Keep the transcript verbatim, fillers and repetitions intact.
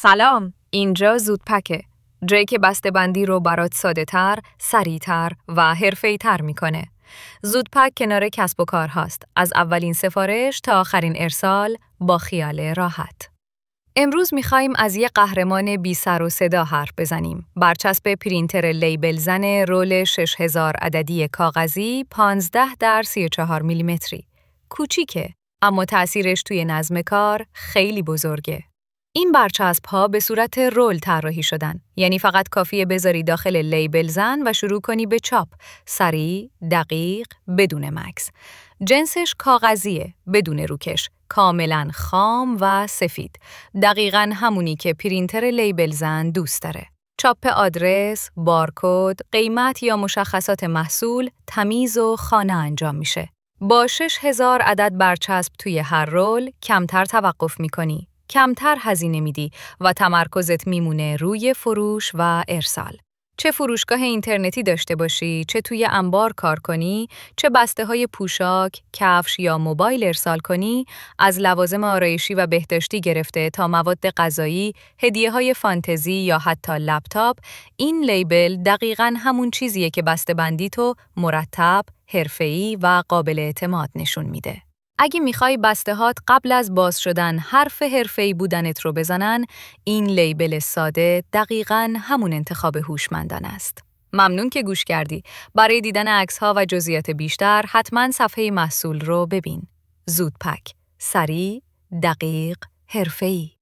سلام، اینجا زودپکه. جایی که بسته‌بندی رو برات ساده‌تر، سریع‌تر و حرفه‌ای‌تر می‌کنه. زودپک کنار کسب و کار هاست، از اولین سفارش تا آخرین ارسال با خیال راحت. امروز می‌خوایم از یه قهرمان بی سر و صدا حرف بزنیم. برچسب پرینتر لیبل زن رول شش هزار عددی کاغذی پانزده در سی و چهار میلیمتری. کوچیکه، اما تأثیرش توی نظم کار خیلی بزرگه. این برچسب‌ها به صورت رول طراحی شدن، یعنی فقط کافیه بذاری داخل لیبل زن و شروع کنی به چاپ، سریع، دقیق، بدون مکث. جنسش کاغذیه، بدون روکش، کاملاً خام و سفید. دقیقاً همونی که پرینتر لیبل زن دوست داره. چاپ آدرس، بارکد، قیمت یا مشخصات محصول تمیز و خانه انجام میشه. با شش هزار عدد برچسب توی هر رول کمتر توقف میکنی. کمتر هزینه میدی و تمرکزت میمونه روی فروش و ارسال. چه فروشگاه اینترنتی داشته باشی، چه توی انبار کار کنی، چه بسته‌های پوشاک، کفش یا موبایل ارسال کنی، از لوازم آرایشی و بهداشتی گرفته تا مواد غذایی، هدیه‌های فانتزی یا حتی لپتاپ، این لیبل دقیقاً همون چیزیه که بسته‌بندی تو مرتب، حرفه‌ای و قابل اعتماد نشون میده. اگه میخوای بسته‌هات قبل از باز شدن حرف حرفه‌ای بودنت رو بزنن، این لیبل ساده دقیقاً همون انتخاب هوشمندانه است. ممنون که گوش کردی. برای دیدن عکس‌ها و جزئیات بیشتر، حتما صفحه محصول رو ببین. زودپک، سریع، دقیق، حرفه‌ای.